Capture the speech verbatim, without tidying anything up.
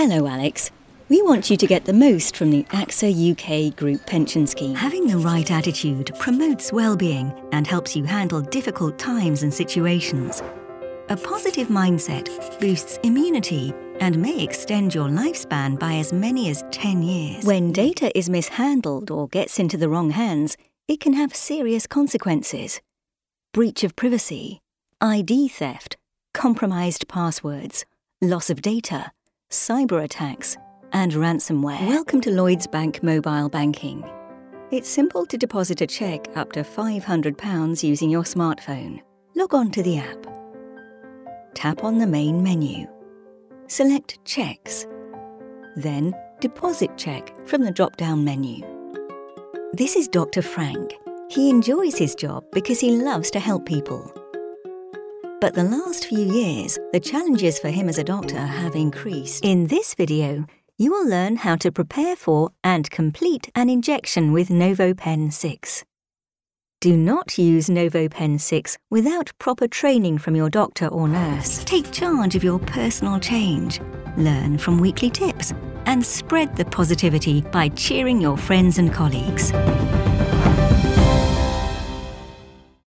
Hello, Alex. We want you to get the most from the AXA U K Group Pension Scheme. Having the right attitude promotes well-being and helps you handle difficult times and situations. A positive mindset boosts immunity and may extend your lifespan by as many as ten years. When data is mishandled or gets into the wrong hands, it can have serious consequences. Breach of privacy, I D theft, compromised passwords, loss of data, cyber attacks, and ransomware. Welcome to Lloyds Bank Mobile Banking. It's simple to deposit a cheque up to five hundred pounds using your smartphone. Log on to the app. Tap on the main menu. Select Cheques. Then Deposit Cheque from the drop-down menu. This is Doctor Frank. He enjoys his job because he loves to help people. But the last few years, the challenges for him as a doctor have increased. In this video, you will learn how to prepare for and complete an injection with NovoPen six. Do not use NovoPen six without proper training from your doctor or nurse. Take charge of your personal change, learn from weekly tips, and spread the positivity by cheering your friends and colleagues.